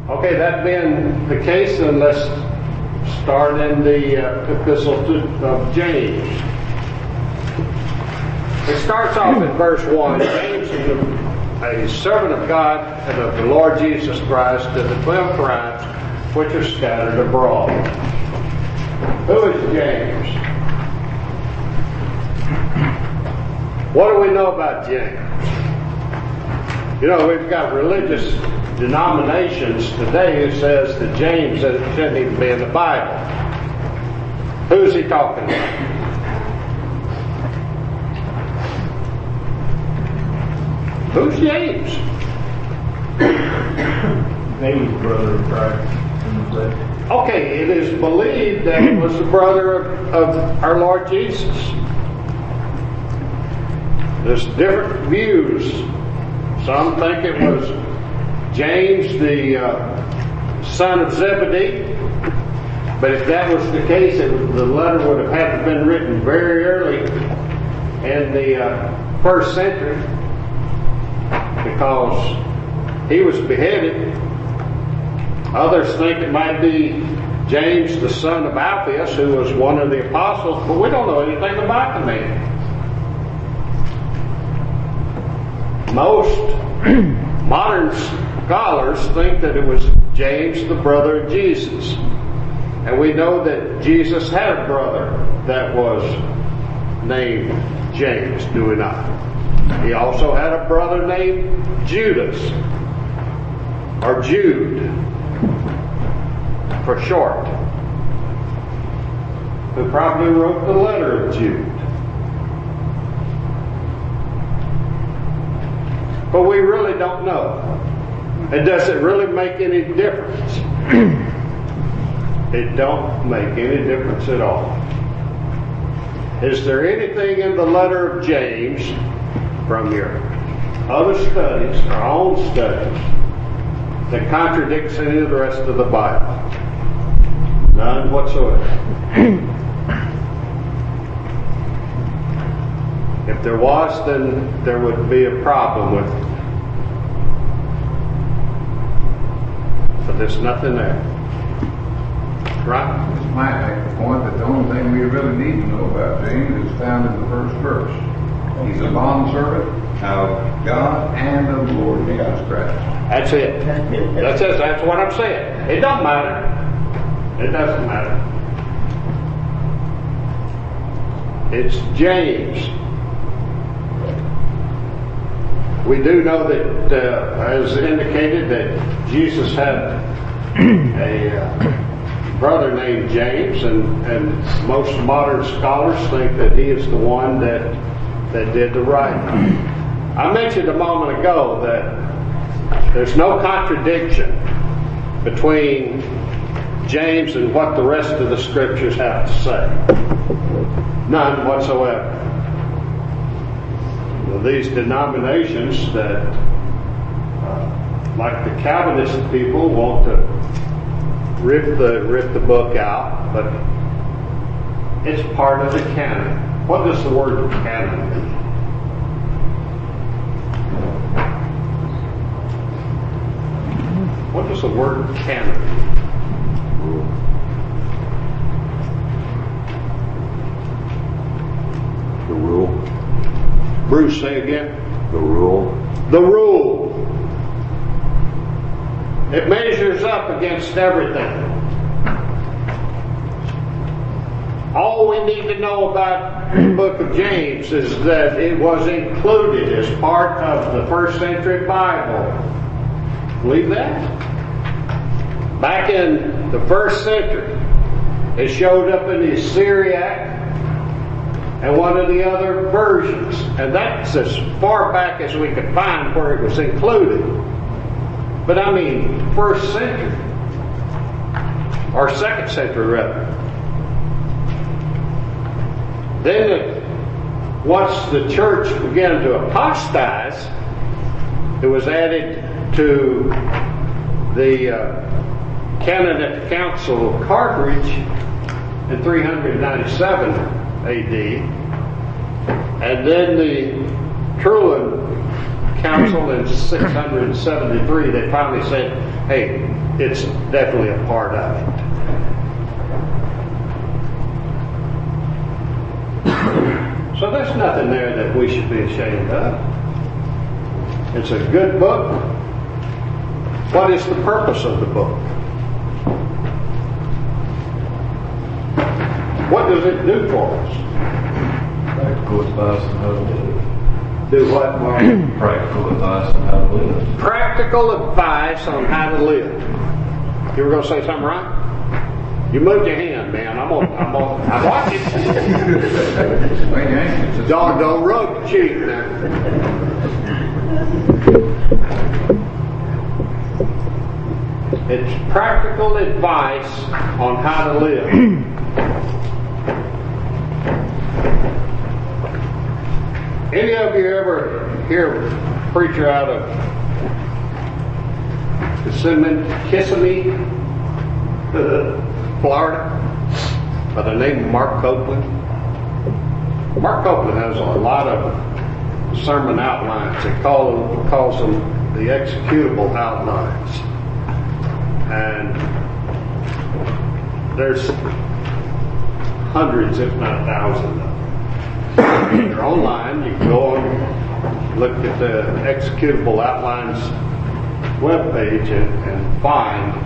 Okay, that being the case, then let's start in the epistle of James. It starts off in verse 1. James is a servant of God and of the Lord Jesus Christ to the 12 tribes which are scattered abroad. Who is James? What do we know about James? You know, we've got religious denominations today who says that James shouldn't even be in the Bible. Who's he talking about? Who's James? James, brother of Christ in the flesh. Okay, it is believed that he was the brother of our Lord Jesus. There's different views. Some think it was James, the son of Zebedee. But if that was the case, the letter would have had to have been written very early in the first century, because he was beheaded. Others think it might be James, the son of Alphaeus, who was one of the apostles, but we don't know anything about the man. Most modern scholars think that it was James, the brother of Jesus. And we know that Jesus had a brother that was named James, do we not? He also had a brother named Judas, or Jude for short, who probably wrote the letter of Jude. But we really don't know. And does it really make any difference? It don't make any difference at all. Is there anything in the letter of James from your other studies, our own studies, that contradicts any of the rest of the Bible? None whatsoever. If there was, then there would be a problem with it. But there's nothing there. Right? This might make the point that the only thing we really need to know about James is found in the first verse. He's a bondservant of God and of the Lord Jesus Christ. That's it. That's it. That's what I'm saying. It don't matter. It doesn't matter. It's James. We do know that, as indicated, that Jesus had a brother named James, and most modern scholars think that he is the one that did the writing. I mentioned a moment ago that there's no contradiction between James and what the rest of the scriptures have to say. None whatsoever. These denominations that, like the Calvinist people, want to rip the book out, but it's part of the canon. What does the word canon mean? What does the word canon mean? The rule. Bruce, say again. The rule. The rule. It measures up against everything. All we need to know about the book of James is that it was included as part of the first century Bible. Believe that? Back in the first century, it showed up in the Syriac and one of the other versions. And that's as far back as we could find where it was included. But I mean, first century. Or second century, rather. Then, once the church began to apostatize, it was added to the canon at the Council of Carthage in 397 AD. And then the Trullan council in 673, they finally said, hey, it's definitely a part of it. So there's nothing there that we should be ashamed of. It's a good book. What is the purpose of the book? What does it do for us? Practical advice on how to live. Do what, Mark? Practical advice on how to live. Practical advice on how to live. You were going to say something, right? You moved your hand, man. I'm watching. Wait, James. Dog don't rub the cheek now. It's practical advice on how to live. Any of you ever hear a preacher out of Kissimmee, Florida, by the name of Mark Copeland? Mark Copeland has a lot of sermon outlines. He calls them the executable outlines. And there's hundreds, if not thousands of them. They're online. You can go and look at the executable outlines webpage and find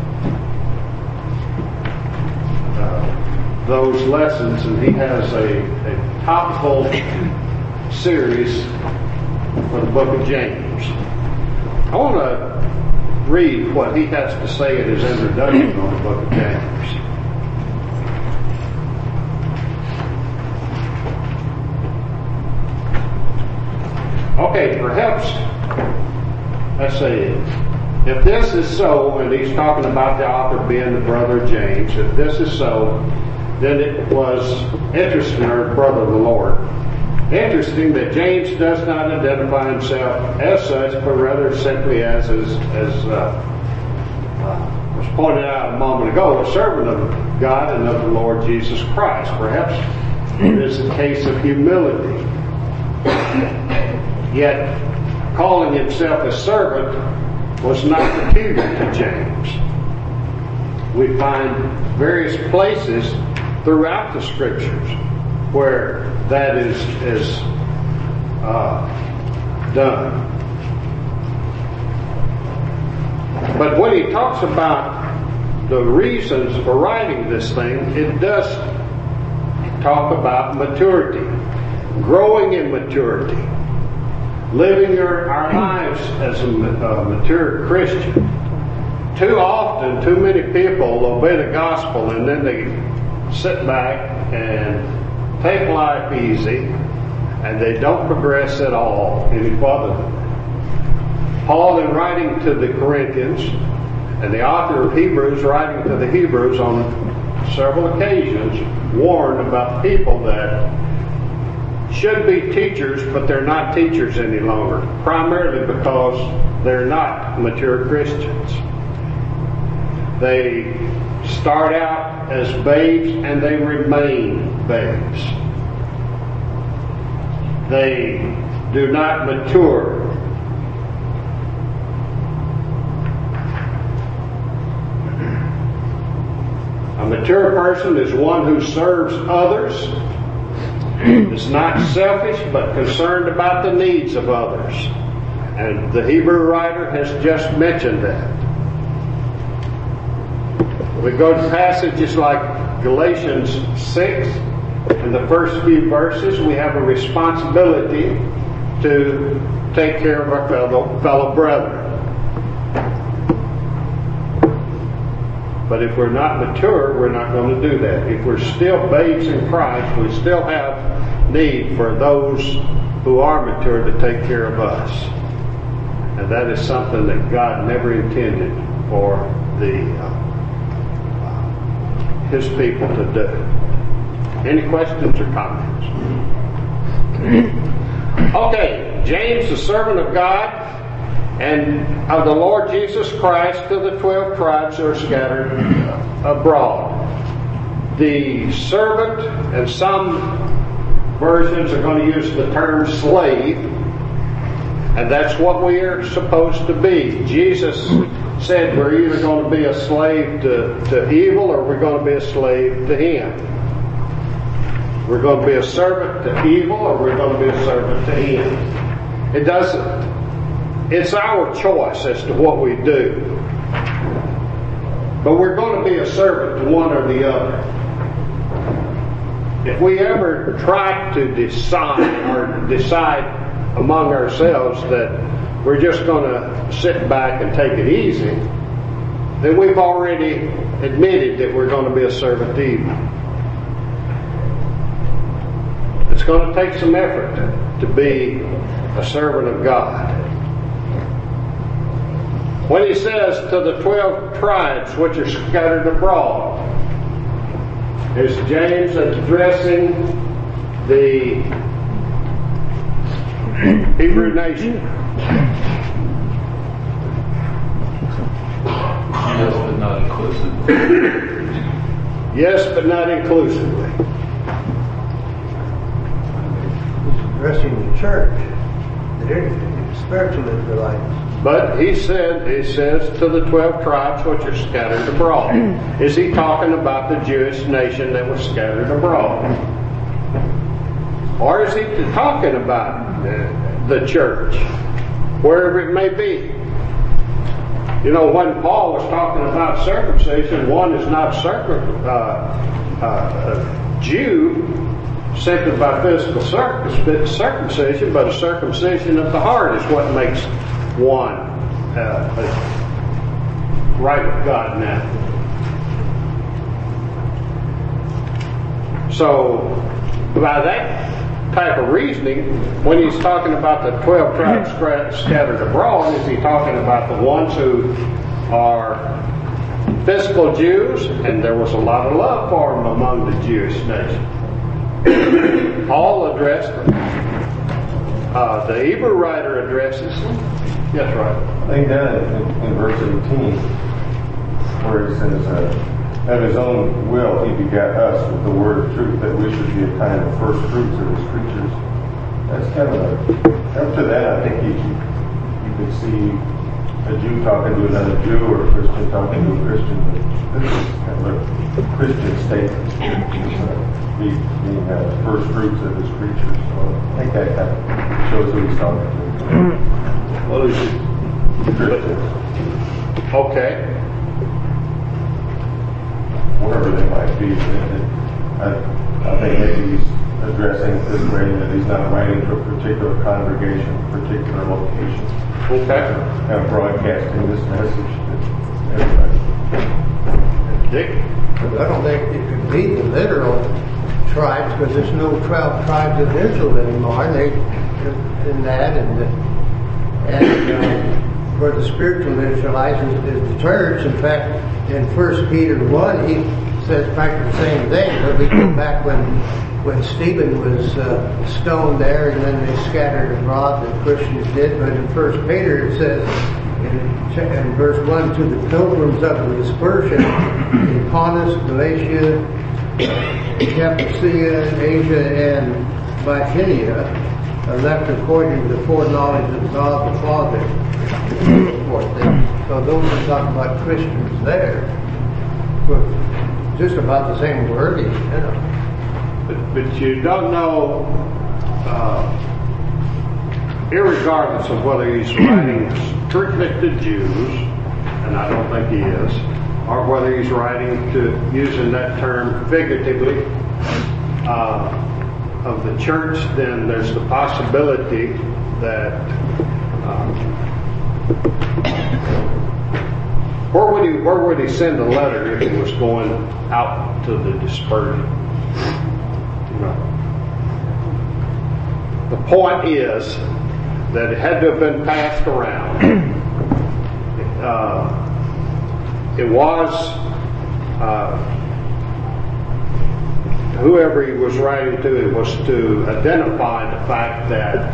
those lessons. And he has a topical series for the book of James. I want to read what he has to say in his introduction on the book of James. Okay, perhaps, let's see, if this is so, and he's talking about the author being the brother of James, if this is so, then it was interesting, or brother of the Lord, interesting that James does not identify himself as such, but rather simply as was pointed out a moment ago, a servant of God and of the Lord Jesus Christ. Perhaps it is a case of humility. Yet, calling himself a servant was not peculiar to James. We find various places throughout the Scriptures where that is done. But when he talks about the reasons for writing this thing, it does talk about maturity, growing in maturity, living our lives as a mature Christian. Too often, too many people obey the gospel and then they sit back and take life easy, and they don't progress at all any further than that. Paul, in writing to the Corinthians, and the author of Hebrews, writing to the Hebrews on several occasions, warned about people that should be teachers, but they're not teachers any longer, primarily because they're not mature Christians. They start out as babes and they remain babes. They do not mature. A mature person is one who serves others, is not selfish but concerned about the needs of others. And the Hebrew writer has just mentioned that. We go to passages like Galatians 6, in the first few verses, we have a responsibility to take care of our fellow brethren. But if we're not mature, we're not going to do that. If we're still babes in Christ, we still have need for those who are mature to take care of us. And that is something that God never intended for His people to do. Any questions or comments? Okay, James, the servant of God and of the Lord Jesus Christ, to the 12 tribes who are scattered abroad. The servant, and some versions are going to use the term slave, And that's what we are supposed to be. Jesus said we're either going to be a slave to evil or we're going to be a slave to Him. We're going to be a servant to evil or we're going to be a servant to Him. It's our choice as to what we do. But we're going to be a servant to one or the other. If we ever try to decide among ourselves that we're just going to sit back and take it easy, then we've already admitted that we're going to be a servant to evil. It's going to take some effort to be a servant of God. When He says to the 12 tribes which are scattered abroad, is James addressing the Hebrew nation? Yes, but not inclusively. Yes, but not inclusively. He's addressing the church, the spiritual Israelites. But he says to the 12 tribes which are scattered abroad. Is he talking about the Jewish nation that was scattered abroad? Or is he talking about the church, wherever it may be? You know, when Paul was talking about circumcision, one is not Jew simply by physical circumcision, but a circumcision of the heart is what makes one right with God now. So, by that type of reasoning, when he's talking about the 12 tribes scattered abroad, is he talking about the ones who are physical Jews, and there was a lot of love for them among the Jewish nation? Paul addressed them. The Hebrew writer addresses them. Yes, right. I think down in verse 18, where it says, of His own will He begat us with the word of truth, that we should be a kind of first fruits of His creatures. That's kind of up to that, I think you could see a Jew talking to another Jew or a Christian talking to a Christian. But this is kind of a Christian statement. Being first fruits of His creatures. So I think that kind of shows who He's talking to. Well, is it? Okay. Whatever they might be. I think maybe he's addressing it this way, that he's not writing to a particular congregation, a particular location. Okay. And broadcasting this message to everybody. Dick? I don't think it could be the literal tribes, because there's no 12 tribes of Israel anymore. They in that and for the spiritual Israelites is the church. In fact, in 1 Peter 1, he says practically the same thing. But we go back when Stephen was stoned there, and then they scattered abroad, the Christians did. But in 1 Peter it says in verse 1, to the pilgrims of the dispersion in Pontus, Galatia, Cappadocia, Asia, and Bithynia, left according to the foreknowledge of God the Father. So those are talking about Christians there. But just about the same wording, you know. But you don't know, irregardless of whether he's writing strictly to Jews, and I don't think he is, or whether he's writing to, using that term figuratively, of the church, then there's the possibility that where would he send a letter if he was going out to the dispersion? You know, the point is that it had to have been passed around. It was whoever he was writing to, it was to identify the fact that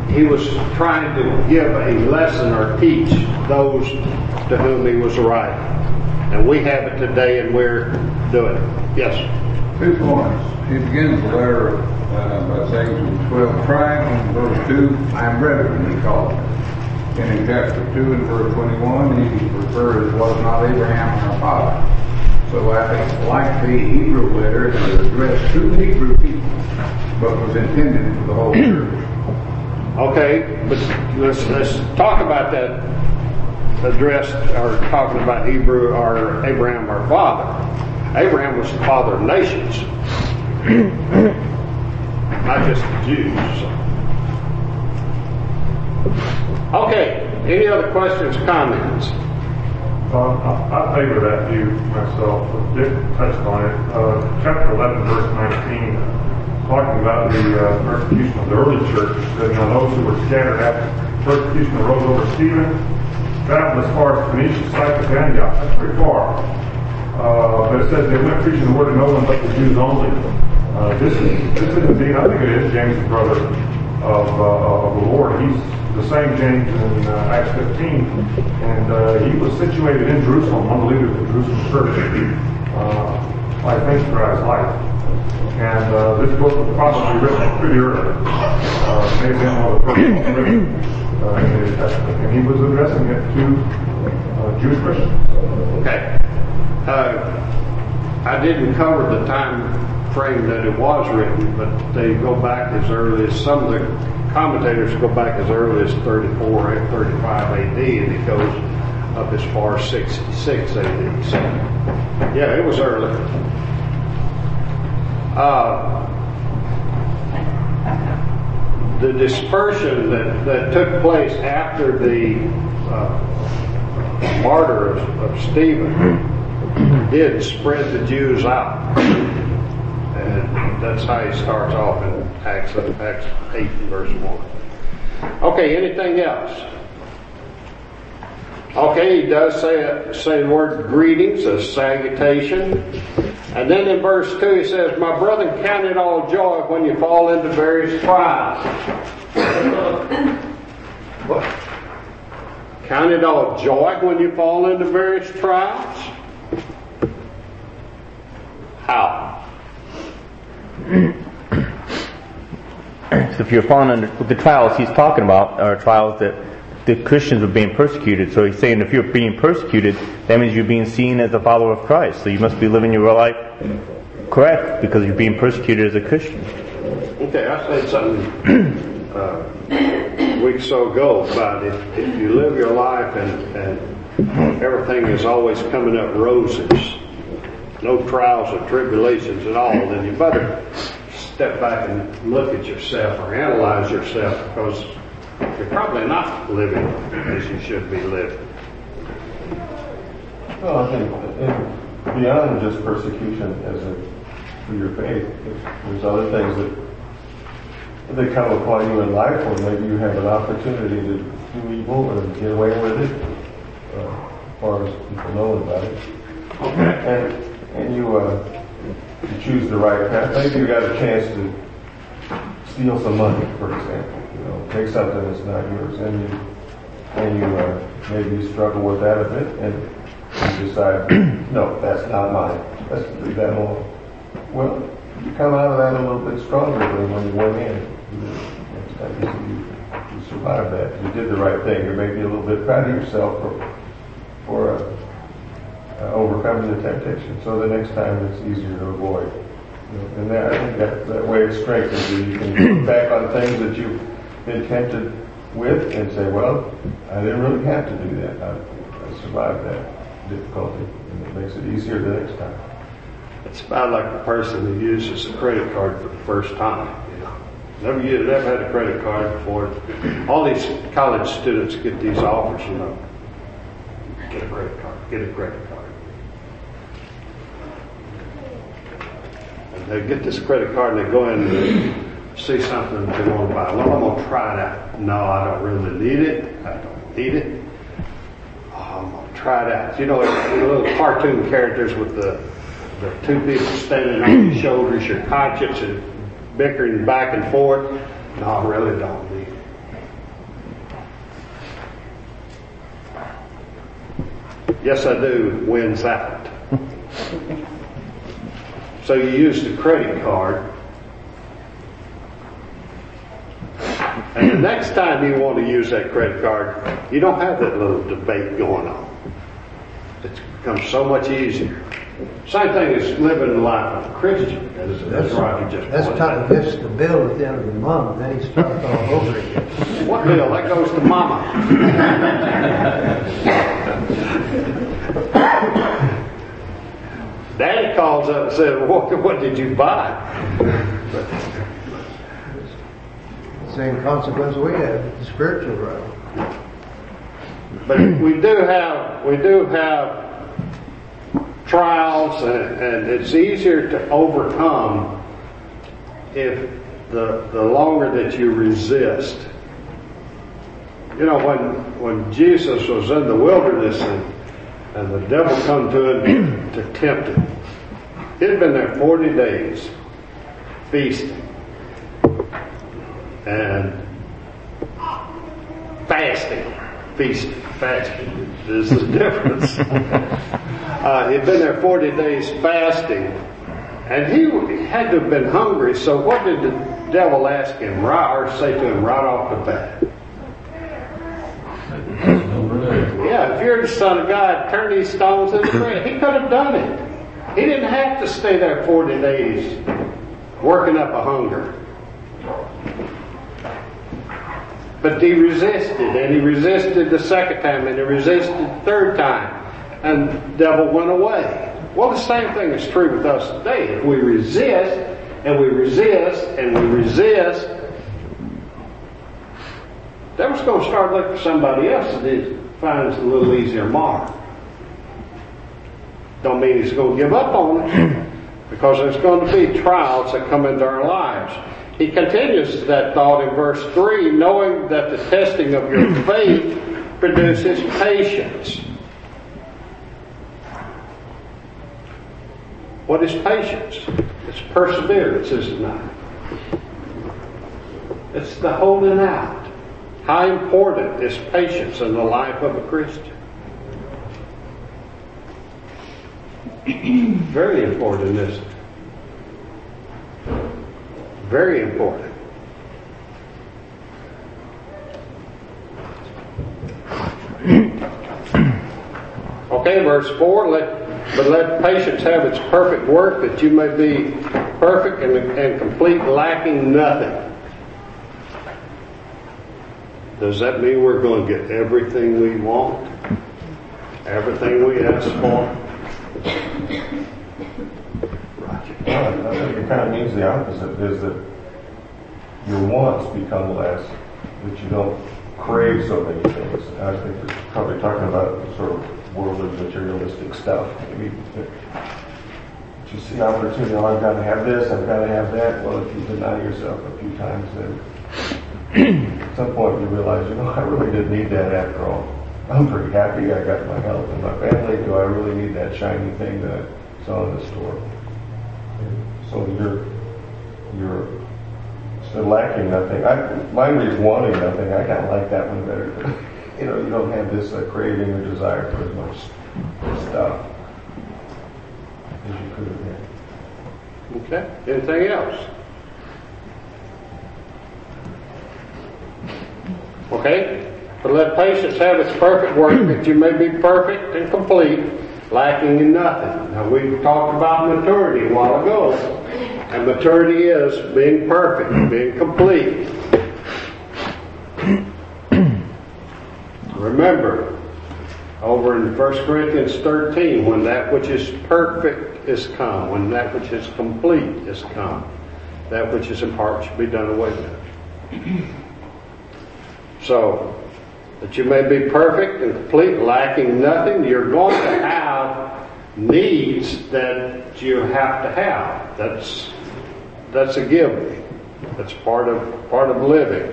he was trying to give a lesson or teach those to whom he was writing. And we have it today, and we're doing it. Yes? 2 points. He begins the letter by saying to the 12 tribes in verse 2, I am brethren, he calls them. And in chapter 2 and verse 21, he refers, was not Abraham our father. So I think, like the Hebrew letter, it was addressed to Hebrew people, but was intended for the whole church. Okay, but let's talk about that addressed, or talking about Hebrew or Abraham our father. Abraham was the father of nations, not just the Jews. Okay, any other questions, comments? I favor that view myself. Dick touched on it. Chapter 11, verse 19, talking about the persecution of the early church. That, those who were scattered after persecution arose over Stephen, traveled as far as Phoenicia, Cyprus, and Antioch. That's pretty far. But it says they went preaching the word to no one but the Jews only. This is indeed, I think it is James, the brother of the Lord. He's the same James in Acts 15, and he was situated in Jerusalem, one of the leaders of the Jerusalem church, I think throughout his life. And this book was probably written pretty early, maybe one of the first ones written in the New Testament, and he was addressing it to Jewish Christians. Okay. I didn't cover the time frame that it was written, but they go back as early as, some of the commentators go back as early as 34, 35 AD, and it goes up as far as 66 AD. So, yeah, it was early. The dispersion that took place after the martyr of Stephen did spread the Jews out. And that's how he starts off in Acts 8 verse 1. Okay, anything else? Okay, he does say the word greetings, a salutation. And then in verse 2 he says, my brethren, count it all joy when you fall into various trials. What? Count it all joy when you fall into various trials? How? So if you're falling under the trials he's talking about are trials that the Christians are being persecuted. So he's saying if you're being persecuted, that means you're being seen as a follower of Christ. So you must be living your life correct because you're being persecuted as a Christian. Okay, I said something a week or so ago about if you live your life and everything is always coming up roses, no trials or tribulations at all, then you better step back and look at yourself or analyze yourself, because you're probably not living as you should be living. Well, I think beyond just persecution for your faith, there's other things that come upon you in life where maybe you have an opportunity to do evil and get away with it, as far as people know about it. Okay. And you choose the right path. Maybe you got a chance to steal some money, for example. Take something that's not yours, and you maybe you struggle with that a bit, and you decide, no, that's not mine. Let's leave that alone. Well, you come out of that a little bit stronger than when you went in. Next time you survived that. You did the right thing. You may be a little bit proud of yourself for overcoming the temptation. So the next time it's easier to avoid. And I think that way it strengthens you. You can look back on things that you've been tempted with and say, well, I didn't really have to do that. I survived that difficulty, and it makes it easier the next time. It's about like the person who uses a credit card for the first time. Never had a credit card before. All these college students get these offers, get a credit card, get a credit card. And they get this credit card and they go in and see something they want to buy. Well, I'm going to try it out. No, I don't really need it. I don't need it. Oh, I'm going to try it out. The little cartoon characters with the two people standing on your shoulders, your conscience, and bickering back and forth. No, I really don't need it. yes I do wins out. So you use the credit card, and the next time you want to use that credit card, you don't have that little debate going on. It becomes so much easier. Same thing as living the life of a Christian, as Rocky just That's pointed time out. he gets the bill at the end of the month, then he starts all over again. What bill? That goes to Mama. Daddy calls up and says, what did you buy? Same consequence we have with the spiritual realm. But we do have trials, and it's easier to overcome if the longer that you resist. You know, when Jesus was in the wilderness and the devil come to him to tempt him, he'd been there 40 days feasting and fasting. Feasting, fasting is the difference. He'd been there 40 days fasting, and he had to have been hungry. So what did the devil ask him, or say to him right off the bat? Yeah, if you're the Son of God, turn these stones into bread. He could have done it. He didn't have to stay there 40 days working up a hunger. But he resisted, and he resisted the second time, and he resisted the third time, and the devil went away. Well, the same thing is true with us today. If we resist, and we resist, and we resist, the devil's going to start looking for somebody else that finds a little easier mark. Don't mean he's going to give up on it, because there's going to be trials that come into our lives. He continues that thought in verse 3, knowing that the testing of your faith produces patience. What is patience? It's perseverance, is it not? It's the holding out. How important is patience in the life of a Christian? Very important, isn't it? Very important. Okay, verse 4, let patience have its perfect work, that you may be perfect and complete, lacking nothing. Does that mean we're going to get everything we want? Everything we ask for? I think it kind of means the opposite, is that your wants become less, that you don't crave so many things. I think it's probably talking about sort of worldly, materialistic stuff. Maybe you see an opportunity, oh, I've got to have this, I've got to have that. Well, if you deny yourself a few times, then at some point you realize, I really didn't need that after all. I'm pretty happy, I got my health and my family. Do I really need that shiny thing that I saw in the store? So you're still lacking nothing. Mine reads wanting nothing. I kind of like that one better. You don't have this craving or desire for as much stuff as you could have had. Okay. Anything else? Okay. But let patience have its perfect work, that you may be perfect and complete, lacking in nothing. Now, we talked about maturity a while ago. And maturity is being perfect, being complete. Remember, over in 1 Corinthians 13, when that which is perfect is come, when that which is complete is come, that which is in part should be done away with. So, that you may be perfect and complete, lacking nothing, you're going to have needs that you have to have. That's a given. That's part of living.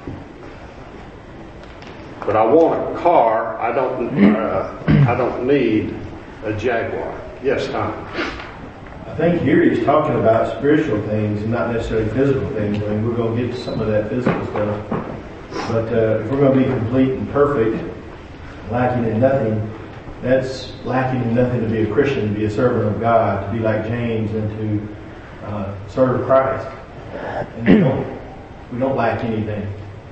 But I want a car. I don't need a Jaguar. Yes, Tom. I think here he's talking about spiritual things and not necessarily physical things. I mean, we're going to get to some of that physical stuff. But if we're going to be complete and perfect, lacking in nothing, that's lacking in nothing to be a Christian, to be a servant of God, to be like James, and to serve Christ. And we don't lack anything.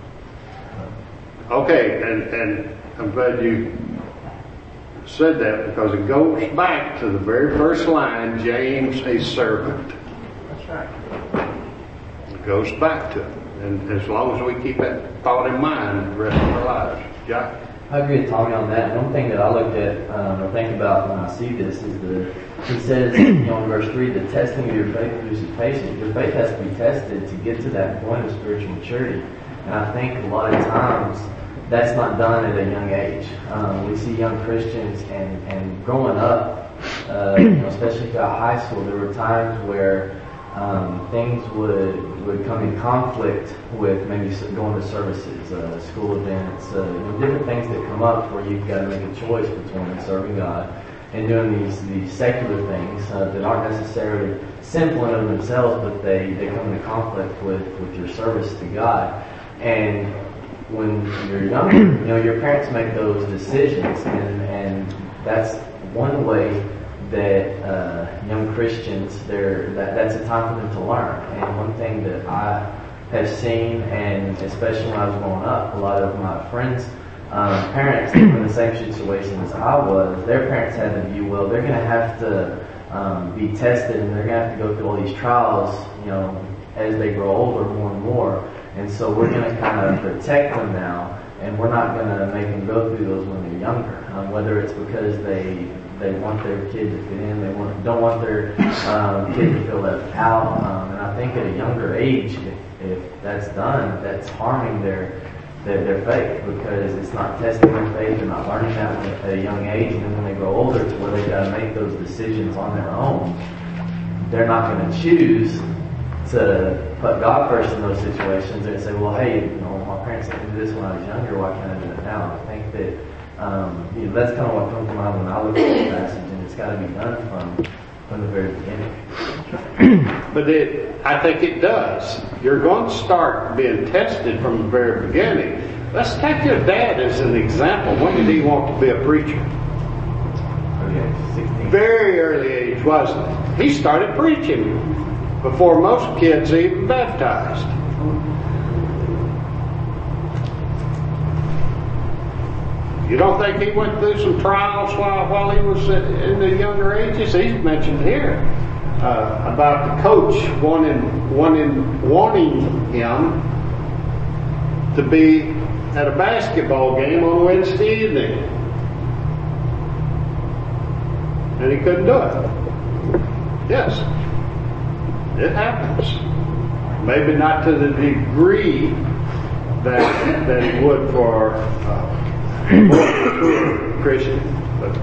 Okay, and I'm glad you said that, because it goes back to the very first line, James, a servant. That's right. It goes back to it. And as long as we keep that thought in mind the rest of our lives. Jack? I agree with Tommy on that. One thing that I looked at or think about when I see this is he says, in verse 3, the testing of your faith produces patience. Your faith has to be tested to get to that point of spiritual maturity. And I think a lot of times that's not done at a young age. We see young Christians and growing up, especially throughout high school, there were times where things would come in conflict with maybe going to services, school events, different things that come up where you've got to make a choice between serving God and doing these secular things that aren't necessarily sinful in themselves, but they come into conflict with your service to God. And when you're younger, your parents make those decisions, and that's one way that young Christians, that's a time for them to learn. And one thing that I have seen, and especially when I was growing up, a lot of my friends' parents were in the same situation as I was. Their parents had the view, well, they're going to have to be tested, and they're going to have to go through all these trials, as they grow older more and more. And so we're going to kind of protect them now, and we're not going to make them go through those when they're younger. Whether it's because they want their kid to fit in, don't want their kid to feel left out. And I think at a younger age, if that's done, that's harming their faith, because it's not testing their faith. They're not learning that at a young age, and then when they grow older, to where they've got to make those decisions on their own, they're not going to choose to put God first in those situations and say, well, hey, my parents let me do this when I was younger, why can't I do it now? I think that that's kind of what comes to mind when I look at this passage, and it's got to be done from the very beginning. But I think it does. You're going to start being tested from the very beginning. Let's take your dad as an example. When did he want to be a preacher? Very early age, wasn't it? He started preaching before most kids even baptized. You don't think he went through some trials while he was in the younger ages? He's mentioned here about the coach wanting him to be at a basketball game on Wednesday evening, and he couldn't do it. Yes, it happens. Maybe not to the degree that he would for Christian, but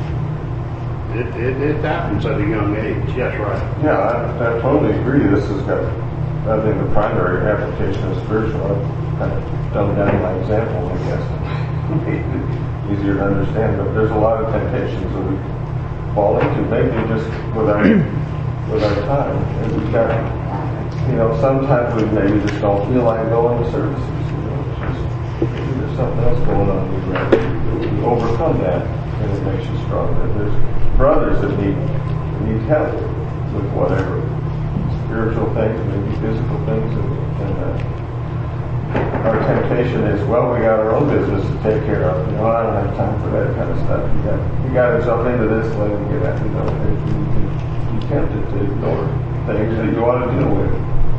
it happens at a young age. Yes, right. Yeah, I totally agree. This has got, I think, the primary application of spiritual. I've kind of dumbed down my example, I guess, to make it easier to understand. But there's a lot of temptations that we fall into, maybe just with our time. And we got, sometimes we maybe just don't feel like going to services. There's something else going on. We overcome that, and it makes you stronger. There's brothers that need help with whatever spiritual things, maybe physical things, and our temptation is, well, we got our own business to take care of. I don't have time for that kind of stuff. You got to jump into this, let him get at it. You can be tempted to ignore things that you want to deal with,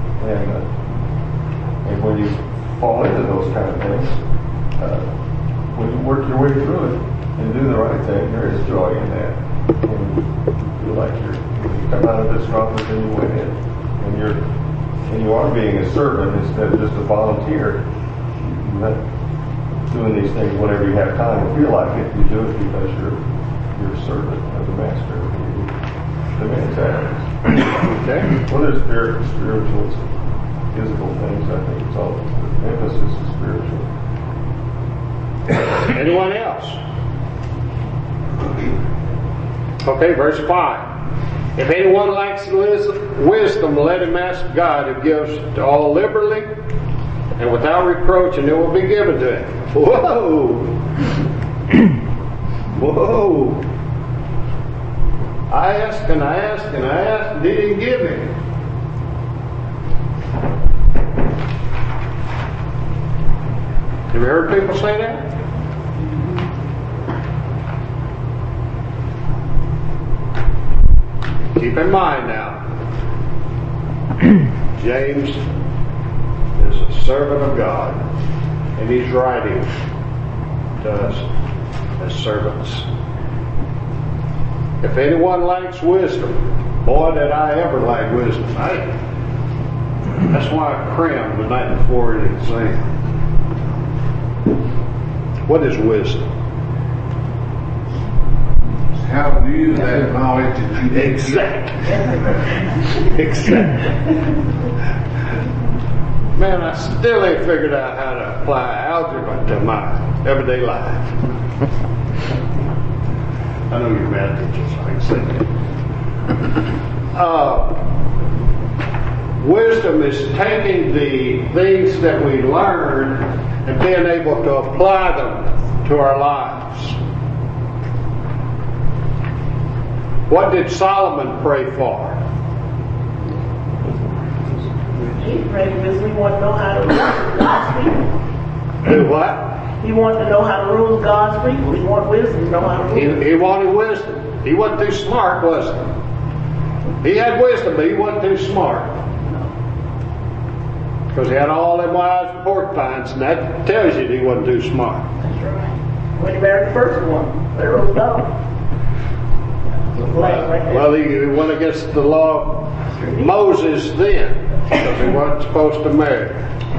and when you fall into those kind of things, when you work your way through it and do the right thing, there is joy in that. And you feel like you come out of it stronger than you went in. And you are being a servant instead of just a volunteer. You're not doing these things whenever you have time or feel like it. You do it because you're a servant of the master. The man's actions. Okay. Well, there's spiritual, physical things. I think it's all the emphasis is spiritual. Anyone else? Okay, verse 5. If anyone lacks wisdom, let him ask God, who gives to all liberally and without reproach, and it will be given to him. Whoa! Whoa! I asked and I asked and I asked, and he didn't give me. Have you heard people say that? Keep in mind now, James is a servant of God, and he's writing to us as servants. If anyone lacks wisdom, boy, did I ever lack wisdom. That's why I crammed the night before an exam. What is wisdom? How to use that knowledge that you did. Exactly. Man, I still ain't figured out how to apply algebra to my everyday life. I know you're math teachers, so I can say that. Wisdom is taking the things that we learn and being able to apply them to our lives. What did Solomon pray for? He prayed because he wanted to know how to rule God's people. Do what? He wanted to know how to rule God's people. He wanted wisdom to know how to rule. He wanted wisdom. He wasn't too smart, was he? He had wisdom, but he wasn't too smart. Because he had all them wives and porcupines, and that tells you that he wasn't too smart. That's right. When he married the first one, Pharaoh's daughter. Well, he went against the law of Moses then, because he wasn't supposed to marry.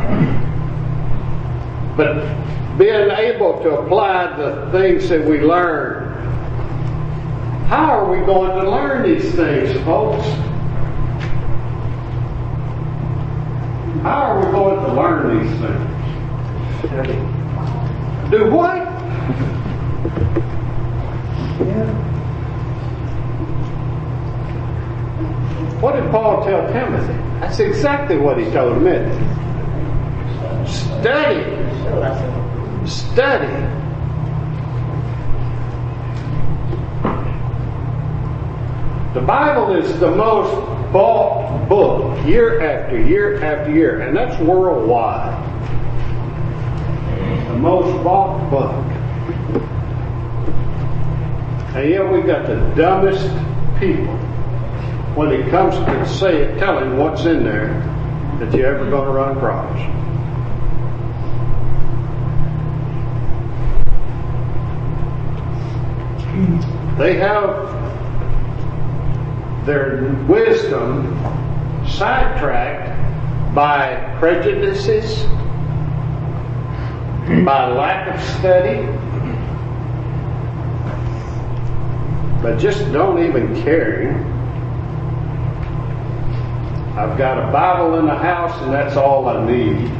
But being able to apply the things that we learn, how are we going to learn these things, folks? How are we going to learn these things? Do what? What did Paul tell Timothy? That's exactly what he told him, isn't it? Study. Study. The Bible is the most bought book year after year after year, and that's worldwide. The most bought book. And yet we've got the dumbest people when it comes to telling what's in there that you're ever going to run across. They have their wisdom sidetracked by prejudices, by lack of study, but just don't even caring. I've got a Bible in the house and that's all I need.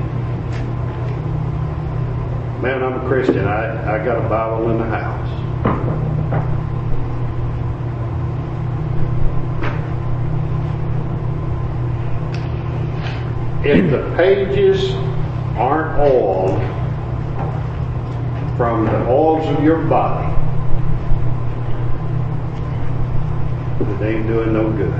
Man, I'm a Christian. I got a Bible in the house. If the pages aren't oiled from the oils of your body, it ain't doing no good.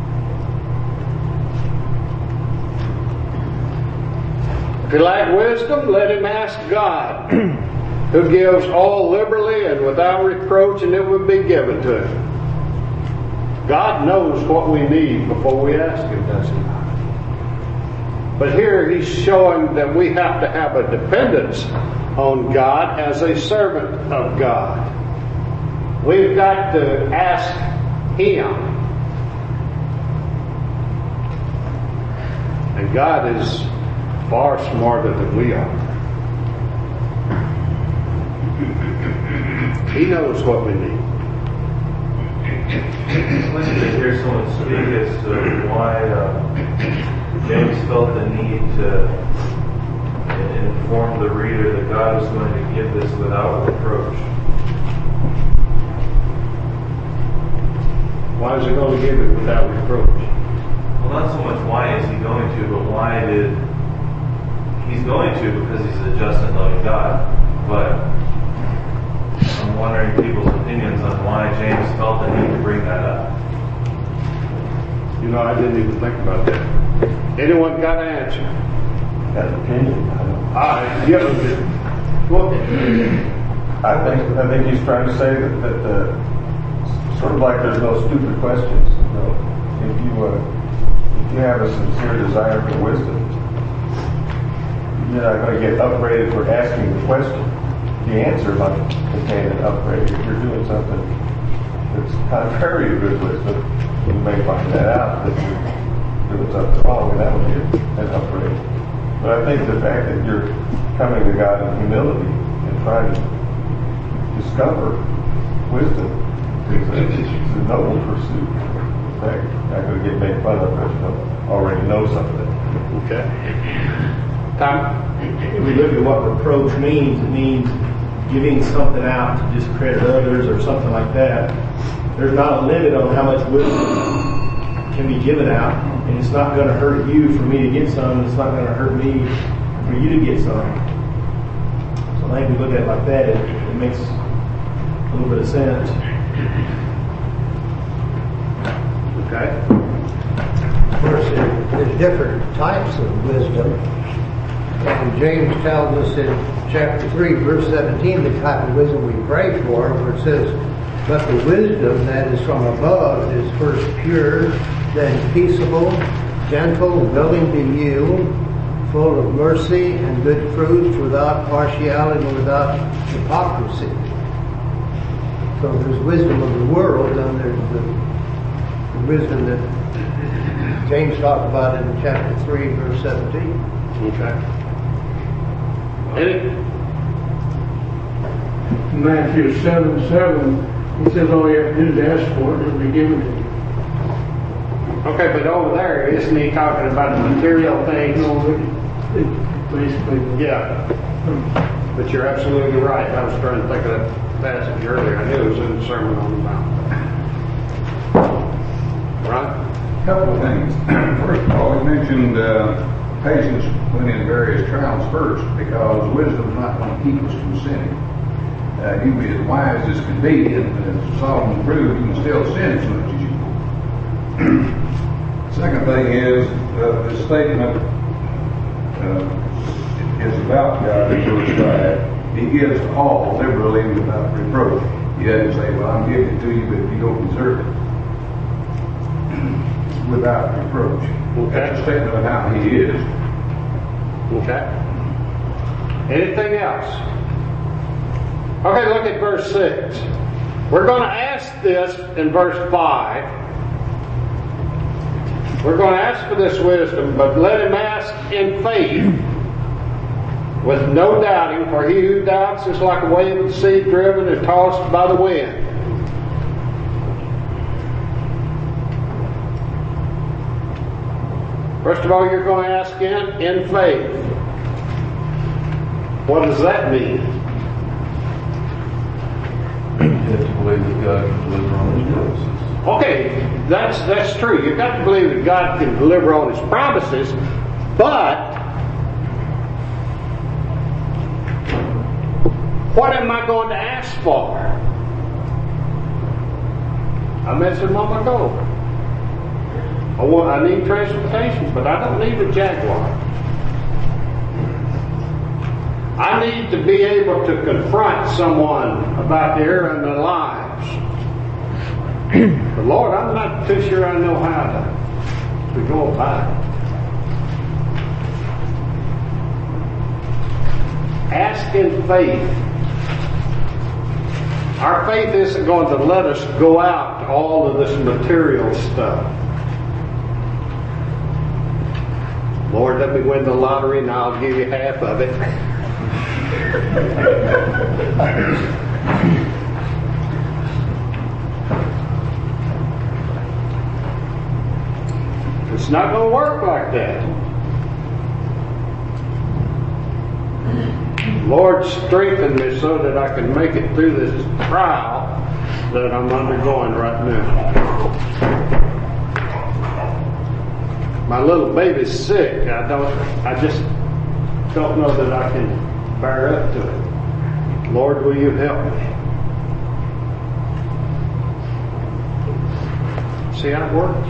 If you lack wisdom, let him ask God, who gives all liberally and without reproach, and it will be given to him. God knows what we need before we ask him, doesn't he? But here he's showing that we have to have a dependence on God as a servant of God. We've got to ask him. And God is far smarter than we are. He knows what we need. I'd like to hear someone speak as to why James felt the need to inform the reader that God was going to give this without reproach. Why is he going to give it without reproach? Well, not so much why is he going to, but why did he's going to, because he's a just and loving God. But on I'm wondering people's opinions on why James felt the need to bring that up. You know, I didn't even think about that. Anyone got an answer? Got an opinion? Yeah. Well, I think he's trying to say that sort of like there's no stupid questions. You know, if you have a sincere desire for wisdom, you're not going to get upgraded for asking the question. The answer might contain an upgrade. If you're doing something that's contrary to good wisdom, you may find that out that you're doing something wrong, and that would be an upgrade. But I think the fact that you're coming to God in humility and trying to discover wisdom is a noble pursuit. In fact, you're not going to get made fun of because you already know something. okay. Tom? If we look at what reproach means, it means giving something out to discredit others or something like that. There's not a limit on how much wisdom can be given out, and it's not going to hurt you for me to get some, and it's not going to hurt me for you to get some. So I think we look at it like that, it makes a little bit of sense. Okay. Of course, there's different types of wisdom. And James tells us in chapter 3, verse 17, the type of wisdom we pray for, where it says, but the wisdom that is from above is first pure, then peaceable, gentle, willing to yield, full of mercy and good fruits, without partiality and without hypocrisy. So there's wisdom of the world, and there's the wisdom that James talked about in chapter 3, verse 17. Okay. Eddie? Matthew 7:7, he says all you have to do is ask for it, it'll be given to you. Okay, but over there, isn't he talking about the material things? Basically, Yeah. But you're absolutely right. I was trying to think of that passage earlier. I knew it was in the Sermon on the Mount. Right? A couple of things. First of all, he mentioned patience when in various trials first, because wisdom is not going to keep us from sinning. You can be as wise as can be, and as Solomon proved, you can still sin as much as you will. Second thing is, the statement is about God in verse 5. He gives all liberally without reproach. He doesn't say, well, I'm giving it to you, but if you don't deserve it, without reproach. Okay. That's a statement of how he is. Okay. Anything else? Okay, look at verse 6. We're going to ask this in verse 5. We're going to ask for this wisdom, but let him ask in faith, with no doubting, for he who doubts is like a wave of the sea driven and tossed by the wind. First of all, you're going to ask in faith. What does that mean? You have to believe that God can deliver on His promises. Okay, that's true. You've got to believe that God can deliver on His promises, but what am I going to ask for? I mentioned a moment ago. I need transportation, but I don't need a Jaguar. I need to be able to confront someone about their errand in their lives. But Lord, I'm not too sure I know how to go about it. Ask in faith. Our faith isn't going to let us go out to all of this material stuff. Lord, let me win the lottery and I'll give you half of it. It's not going to work like that. Lord, strengthen me so that I can make it through this trial that I'm undergoing right now. My little baby's sick. I just don't know that I can bear up to it. Lord, will you help me? See how it works.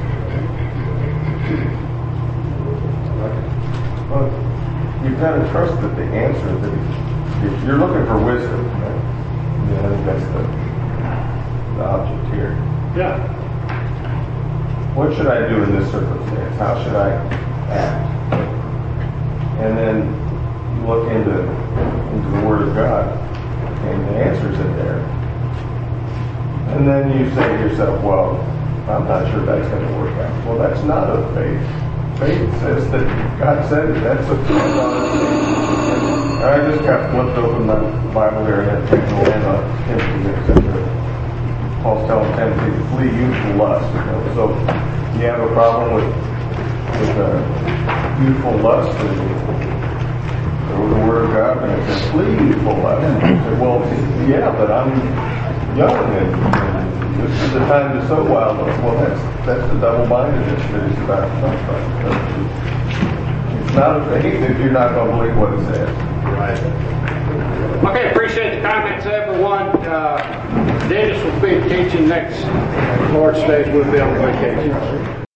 Well, you've got to trust that the answer that if you're looking for wisdom, right? I think that's the object here. Yeah. What should I do in this circumstance? How should I act? And then you look into the Word of God, and the answer's in there. And then you say to yourself, well, I'm not sure that's going to work out. Well, that's not of faith. Faith says that God said it. That's a faith. I just got flipped open my Bible here and had to land on Timothy. Paul's telling Timothy to flee youthful lust. So you have a problem with youthful lust, and go to the Word of God and it says flee youthful lust. And say, well, yeah, but I'm young and this is the time to sow wild oats. Well, that's the double-mindedness that he's about to talk about. It's not a faith if you're not going to believe what it says. Right. Okay, appreciate the comments, everyone. Dennis will be teaching next Lord's Day. We'll be on vacation.